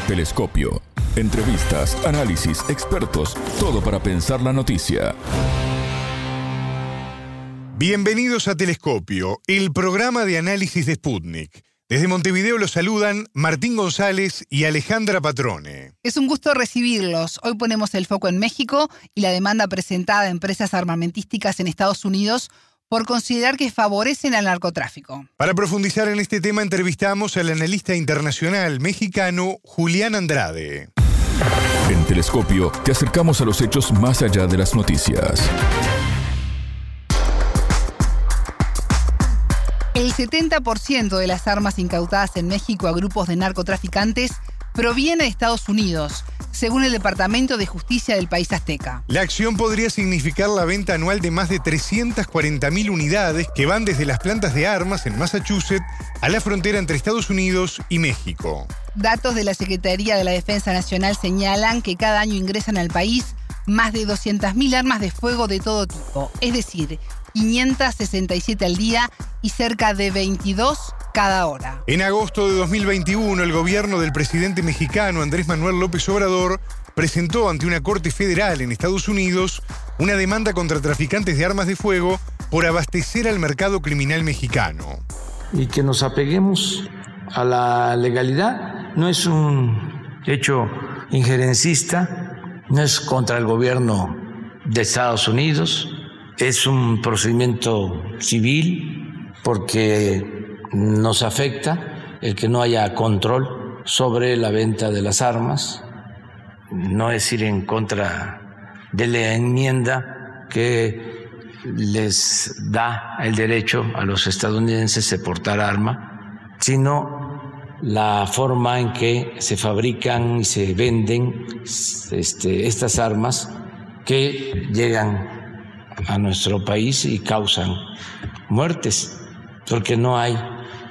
Telescopio. Entrevistas, análisis, expertos, todo para pensar la noticia. Bienvenidos a Telescopio, el programa de análisis de Sputnik. Desde Montevideo los saludan Martín González y Alejandra Patrone. Es un gusto recibirlos. Hoy ponemos el foco en México y la demanda presentada a empresas armamentísticas en Estados Unidos por considerar que favorecen al narcotráfico. Para profundizar en este tema entrevistamos al analista internacional mexicano Julián Andrade. En Telescopio te acercamos a los hechos más allá de las noticias. El 70% de las armas incautadas en México a grupos de narcotraficantes proviene de Estados Unidos, según el Departamento de Justicia del país azteca. La acción podría significar la venta anual de más de 340.000 unidades que van desde las plantas de armas en Massachusetts a la frontera entre Estados Unidos y México. Datos de la Secretaría de la Defensa Nacional señalan que cada año ingresan al país más de 200.000 armas de fuego de todo tipo, es decir, 567 al día y cerca de 22 cada hora. En agosto de 2021, el gobierno del presidente mexicano Andrés Manuel López Obrador presentó ante una corte federal en Estados Unidos una demanda contra traficantes de armas de fuego por abastecer al mercado criminal mexicano. Y que nos apeguemos a la legalidad. No es un hecho injerencista, no es contra el gobierno de Estados Unidos, es un procedimiento civil porque nos afecta el que no haya control sobre la venta de las armas. No es ir en contra de la enmienda que les da el derecho a los estadounidenses de portar arma, sino la forma en que se fabrican y se venden estas armas que llegan a nuestro país y causan muertes, porque no hay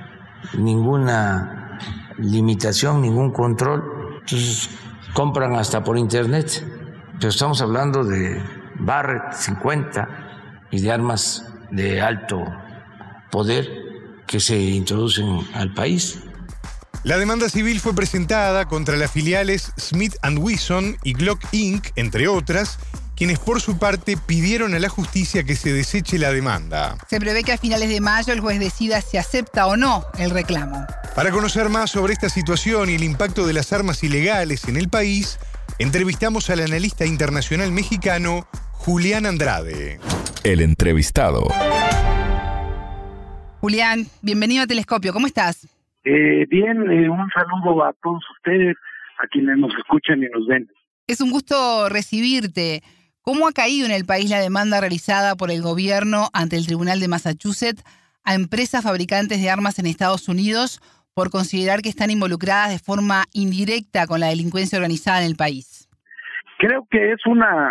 ninguna limitación, ningún control. Entonces compran hasta por internet, pero estamos hablando de Barrett 50 y de armas de alto poder que se introducen al país. La demanda civil fue presentada contra las filiales Smith & Wesson y Glock Inc., entre otras, quienes por su parte pidieron a la justicia que se deseche la demanda. Se prevé que a finales de mayo el juez decida si acepta o no el reclamo. Para conocer más sobre esta situación y el impacto de las armas ilegales en el país, entrevistamos al analista internacional mexicano Julián Andrade. El entrevistado. Julián, bienvenido a Telescopio. ¿Cómo estás? Bien, un saludo a todos ustedes, a quienes nos escuchan y nos ven. Es un gusto recibirte. ¿Cómo ha caído en el país la demanda realizada por el gobierno ante el Tribunal de Massachusetts a empresas fabricantes de armas en Estados Unidos por considerar que están involucradas de forma indirecta con la delincuencia organizada en el país? Creo que es una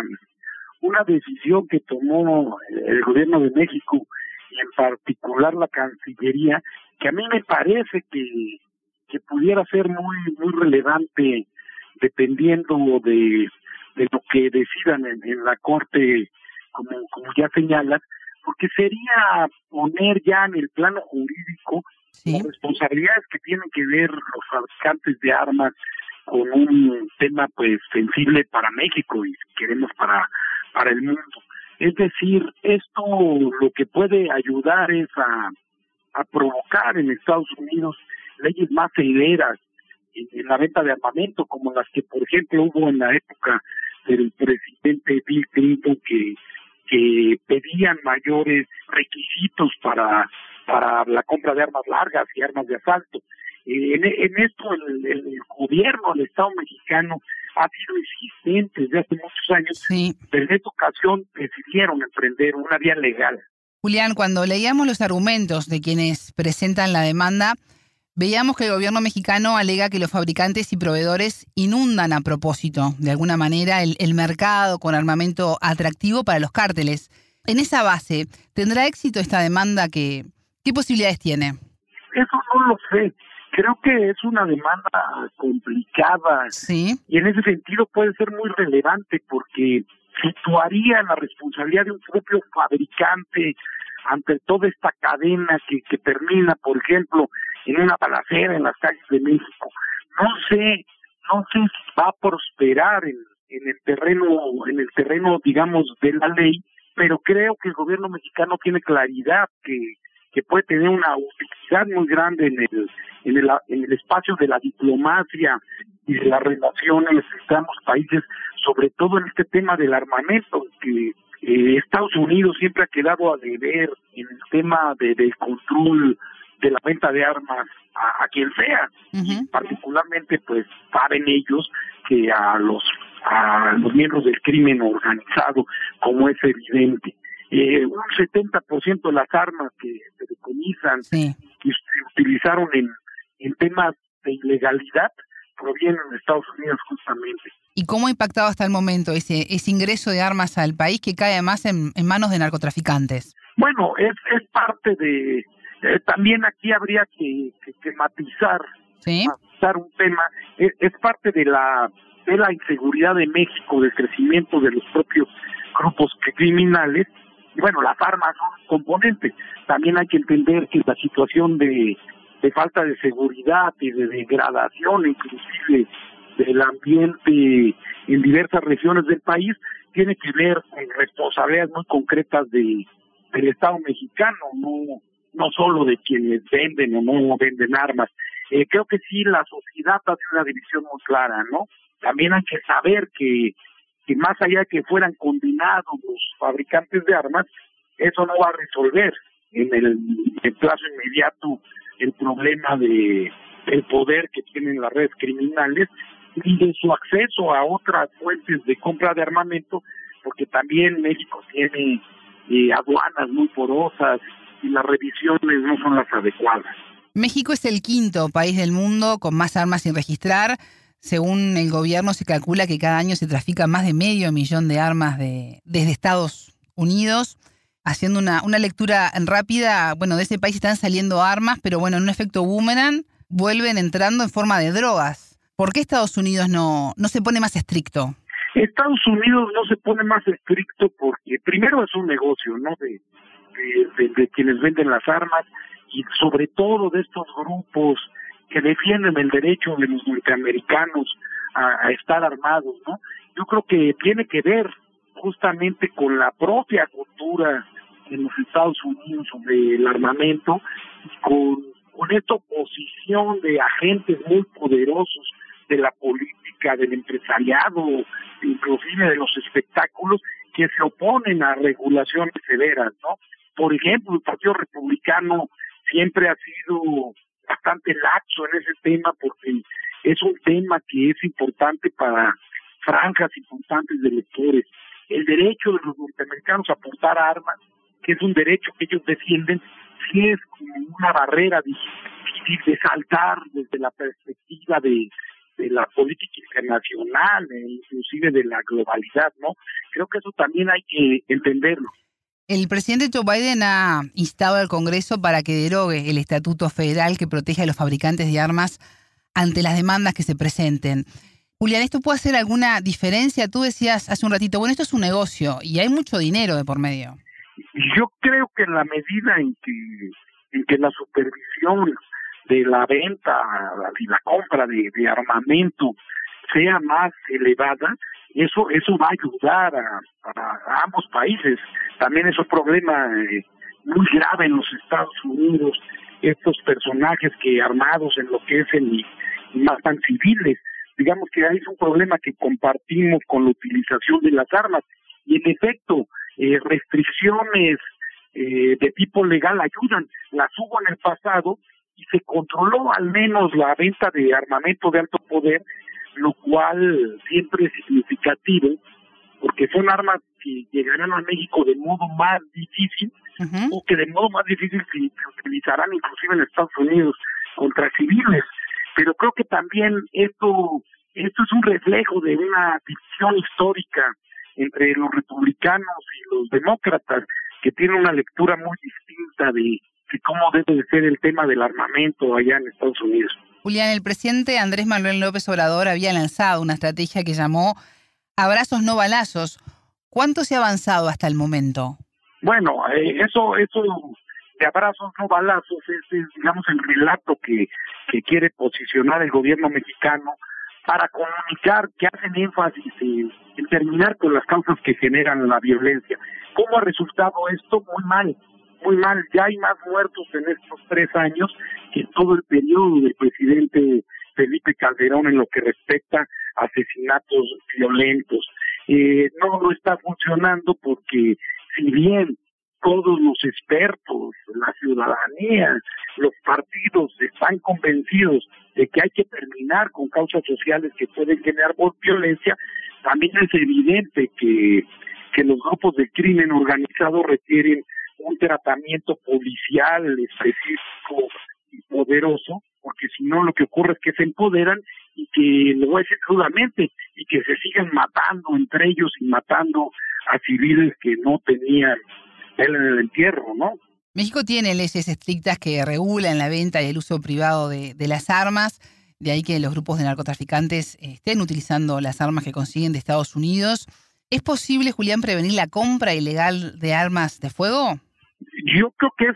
decisión que tomó el gobierno de México y en particular la Cancillería, que a mí me parece que pudiera ser muy relevante dependiendo de lo que decidan en la Corte, como ya señalas, porque sería poner ya en el plano jurídico las responsabilidades que tienen que ver los fabricantes de armas con un tema pues sensible para México y si queremos para el mundo. Es decir, esto lo que puede ayudar es a provocar en Estados Unidos leyes más severas en la venta de armamento, como las que, por ejemplo, hubo en la época del presidente Bill Clinton, que pedían mayores requisitos para la compra de armas largas y armas de asalto. En esto el gobierno del Estado mexicano ha sido insistente desde hace muchos años, pero en esta ocasión decidieron emprender una vía legal. Julián, cuando leíamos los argumentos de quienes presentan la demanda, veíamos que el gobierno mexicano alega que los fabricantes y proveedores inundan a propósito, de alguna manera, el mercado con armamento atractivo para los cárteles. En esa base, ¿tendrá éxito esta demanda? ¿Qué posibilidades tiene? Eso no lo sé. Creo que es una demanda complicada. Sí. Y en ese sentido puede ser muy relevante porque situaría la responsabilidad de un propio fabricante ante toda esta cadena que termina, por ejemplo, en una balacera en las calles de México. No sé no sé si va a prosperar en el terreno, digamos, de la ley, pero creo que el gobierno mexicano tiene claridad que puede tener una utilidad muy grande en el espacio de la diplomacia y de las relaciones entre ambos países, sobre todo en este tema del armamento, que Estados Unidos siempre ha quedado a deber en el tema del control de la venta de armas a quien sea. Uh-huh. Particularmente, pues, saben ellos que a los miembros del crimen organizado, como es evidente. Un 70% de las armas que se decomisan y se utilizaron en temas de ilegalidad provienen de Estados Unidos justamente. ¿Y cómo ha impactado hasta el momento ese ingreso de armas al país que cae además en manos de narcotraficantes? Bueno, es parte de... también aquí habría que matizar, matizar un tema. Es parte de la inseguridad de México, del crecimiento de los propios grupos criminales. Y bueno, las armas son un componente. También hay que entender que la situación de falta de seguridad y de degradación, inclusive del ambiente en diversas regiones del país, tiene que ver con responsabilidades muy concretas del Estado mexicano, no solo de quienes venden o no venden armas. Creo que sí, la sociedad hace una división muy clara, ¿no? También hay que saber que más allá de que fueran condenados los fabricantes de armas, eso no va a resolver en el plazo inmediato el problema del poder que tienen las redes criminales y de su acceso a otras fuentes de compra de armamento, porque también México tiene aduanas muy porosas y las revisiones no son las adecuadas. México es el quinto país del mundo con más armas sin registrar. Según el gobierno, se calcula que cada año se trafican más de 500.000 de armas desde Estados Unidos. Haciendo una lectura rápida, bueno, de ese país están saliendo armas, pero bueno, en un efecto boomerang vuelven entrando en forma de drogas. ¿Por qué Estados Unidos no se pone más estricto? Estados Unidos no se pone más estricto porque primero es un negocio, ¿no? De quienes venden las armas y sobre todo de estos grupos que defienden el derecho de los norteamericanos a estar armados, ¿no? Yo creo que tiene que ver justamente con la propia cultura en los Estados Unidos sobre el armamento, con esta oposición de agentes muy poderosos de la política, del empresariado, inclusive de los espectáculos, que se oponen a regulaciones severas, ¿no? Por ejemplo, el Partido Republicano siempre ha sido bastante laxo en ese tema porque es un tema que es importante para franjas importantes de electores. El derecho de los norteamericanos a portar armas, que es un derecho que ellos defienden, sí es como una barrera difícil de saltar desde la perspectiva de la política internacional, inclusive de la globalidad, ¿no? Creo que eso también hay que entenderlo. El presidente Joe Biden ha instado al Congreso para que derogue el estatuto federal que protege a los fabricantes de armas ante las demandas que se presenten. Julián, ¿esto puede hacer alguna diferencia? Tú decías hace un ratito, bueno, esto es un negocio y hay mucho dinero de por medio. Yo creo que en la medida en que la supervisión de la venta y la compra de armamento sea más elevada, eso va a ayudar a ambos países. También es un problema muy grave en los Estados Unidos, estos personajes que armados enloquecen y matan civiles. Digamos que hay un problema que compartimos con la utilización de las armas y en efecto restricciones de tipo legal ayudan. Las hubo en el pasado y se controló al menos la venta de armamento de alto poder, lo cual siempre es significativo porque son armas que llegarán a México de modo más difícil o que de modo más difícil se utilizarán inclusive en Estados Unidos contra civiles. Pero creo que también esto es un reflejo de una división histórica entre los republicanos y los demócratas, que tienen una lectura muy distinta de cómo debe de ser el tema del armamento allá en Estados Unidos. Julián, el presidente Andrés Manuel López Obrador había lanzado una estrategia que llamó abrazos no balazos. ¿Cuánto se ha avanzado hasta el momento? Bueno, eso de abrazos no balazos es digamos, el relato que quiere posicionar el gobierno mexicano para comunicar que hacen énfasis en terminar con las causas que generan la violencia. ¿Cómo ha resultado esto? Muy mal, muy mal. Ya hay más muertos en estos 3 años que en todo el periodo del presidente Felipe Calderón en lo que respecta a asesinatos violentos. No está funcionando porque si bien todos los expertos, la ciudadanía, los partidos están convencidos de que hay que terminar con causas sociales que pueden generar violencia, también es evidente que los grupos de crimen organizado requieren un tratamiento policial específico y poderoso, porque si no lo que ocurre es que se empoderan y que, lo voy a decir crudamente, y que se sigan matando entre ellos y matando a civiles que no tenían él en el entierro, ¿no? México tiene leyes estrictas que regulan la venta y el uso privado de las armas, de ahí que los grupos de narcotraficantes estén utilizando las armas que consiguen de Estados Unidos. ¿Es posible, Julián, prevenir la compra ilegal de armas de fuego? Yo creo que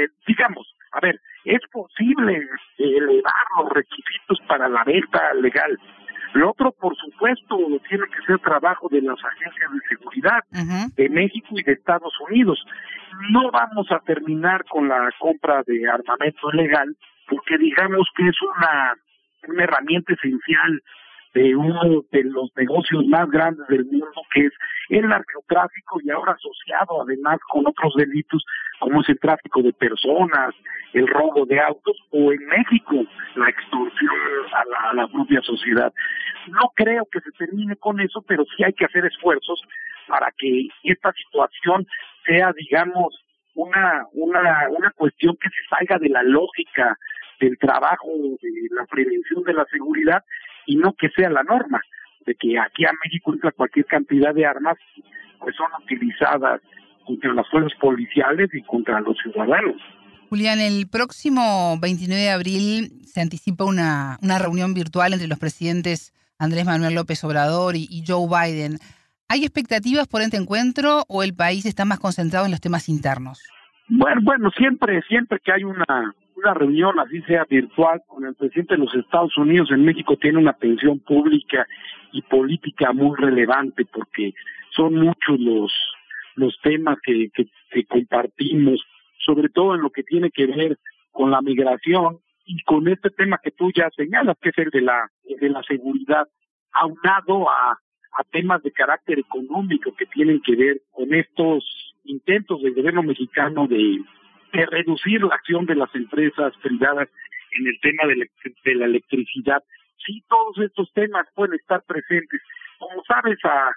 es posible elevar los requisitos para la venta legal. Lo otro, por supuesto, tiene que ser trabajo de las agencias de seguridad de México y de Estados Unidos. No vamos a terminar con la compra de armamento ilegal porque digamos que es una herramienta esencial de uno de los negocios más grandes del mundo, que es el narcotráfico, y ahora asociado además con otros delitos como es el tráfico de personas, el robo de autos, o en México la extorsión a la propia sociedad. No creo que se termine con eso, pero sí hay que hacer esfuerzos para que esta situación sea, digamos, una cuestión que se salga de la lógica del trabajo de la prevención de la seguridad y no que sea la norma, de que aquí a México entra cualquier cantidad de armas, pues son utilizadas contra las fuerzas policiales y contra los ciudadanos. Julián, el próximo 29 de abril se anticipa una reunión virtual entre los presidentes Andrés Manuel López Obrador y Joe Biden. ¿Hay expectativas por este encuentro o el país está más concentrado en los temas internos? Bueno, siempre que hay una reunión, así sea virtual, con el presidente de los Estados Unidos en México, tiene una atención pública y política muy relevante, porque son muchos los temas que compartimos, sobre todo en lo que tiene que ver con la migración y con este tema que tú ya señalas, que es el de la seguridad, aunado a temas de carácter económico que tienen que ver con estos intentos del gobierno mexicano de reducir la acción de las empresas privadas en el tema de la electricidad. Sí, todos estos temas pueden estar presentes. Como sabes,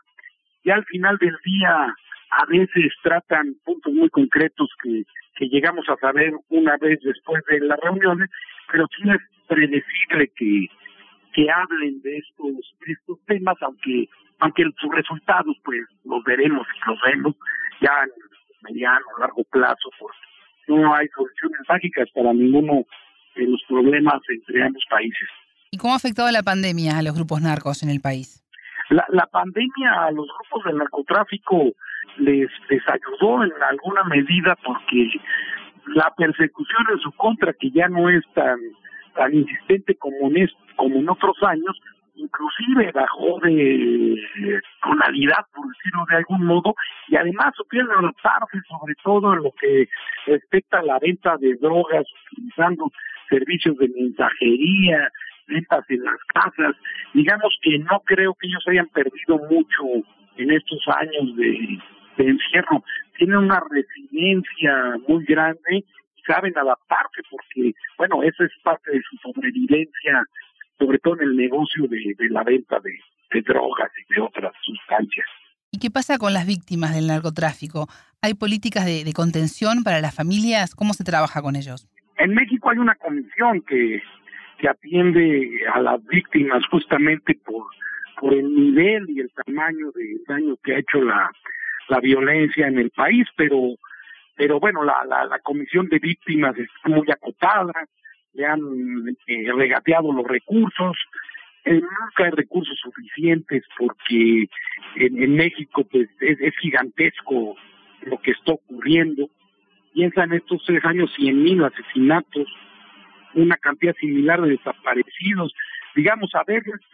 ya al final del día a veces tratan puntos muy concretos que llegamos a saber una vez después de las reuniones, pero sí es predecible que hablen de estos temas, aunque sus resultados pues los vemos ya en mediano, largo plazo, porque no hay soluciones mágicas para ninguno de los problemas entre ambos países. ¿Y cómo ha afectado la pandemia a los grupos narcos en el país? La pandemia a los grupos del narcotráfico les ayudó en alguna medida, porque la persecución en su contra, que ya no es tan insistente como en otros años, inclusive bajó de tonalidad, por decirlo de algún modo, y además supieron adaptarse, sobre todo en lo que respecta a la venta de drogas, utilizando servicios de mensajería, ventas en las casas. Digamos que no creo que ellos hayan perdido mucho en estos años de encierro. Tienen una resiliencia muy grande y saben adaptarse, porque, bueno, esa es parte de su sobrevivencia, sobre todo en el negocio de la venta de drogas y de otras sustancias. ¿Y qué pasa con las víctimas del narcotráfico? ¿Hay políticas de contención para las familias? ¿Cómo se trabaja con ellos? En México hay una comisión que atiende a las víctimas justamente por el nivel y el tamaño de daño que ha hecho la violencia en el país, pero bueno, la comisión de víctimas está muy acotada, le han regateado los recursos, nunca hay recursos suficientes, porque en México pues es gigantesco lo que está ocurriendo. Piensa en estos 3 años 100,000 asesinatos, una cantidad similar de desaparecidos. Digamos, a veces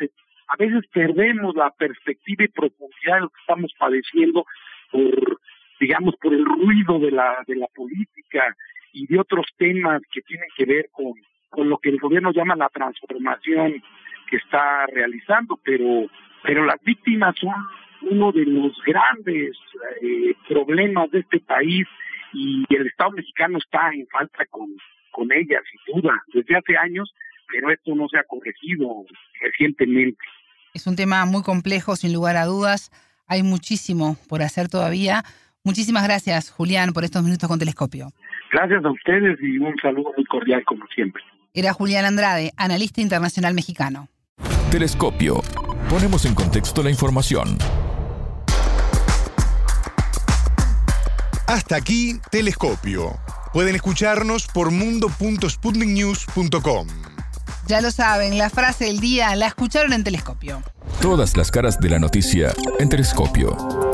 a veces perdemos la perspectiva y profundidad de lo que estamos padeciendo por el ruido de la política y de otros temas que tienen que ver con lo que el gobierno llama la transformación que está realizando, pero las víctimas son uno de los grandes problemas de este país, y el Estado mexicano está en falta con ellas, sin duda, desde hace años, pero esto no se ha corregido recientemente. Es un tema muy complejo, sin lugar a dudas. Hay muchísimo por hacer todavía. Muchísimas gracias, Julián, por estos minutos con Telescopio. Gracias a ustedes y un saludo muy cordial, como siempre. Era Julián Andrade, analista internacional mexicano. Telescopio. Ponemos en contexto la información. Hasta aquí, Telescopio. Pueden escucharnos por mundo.sputniknews.com. Ya lo saben, la frase del día la escucharon en Telescopio. Todas las caras de la noticia en Telescopio.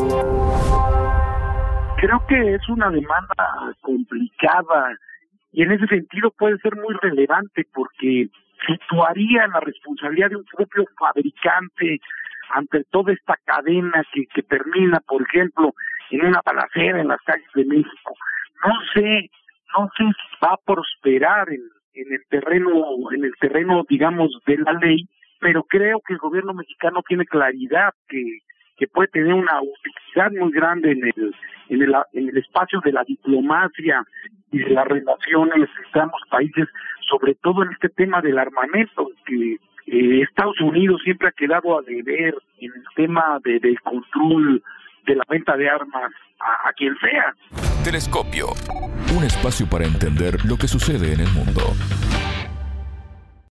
Creo que es una demanda complicada y en ese sentido puede ser muy relevante porque situaría la responsabilidad de un propio fabricante ante toda esta cadena que termina, por ejemplo, en una balacera en las calles de México. No sé si va a prosperar en el terreno, digamos, de la ley, pero creo que el gobierno mexicano tiene claridad que puede tener una utilidad muy grande en el espacio de la diplomacia y de las relaciones entre ambos países, sobre todo en este tema del armamento, que Estados Unidos siempre ha quedado a deber en el tema del control de la venta de armas a quien sea. Telescopio. Un espacio para entender lo que sucede en el mundo.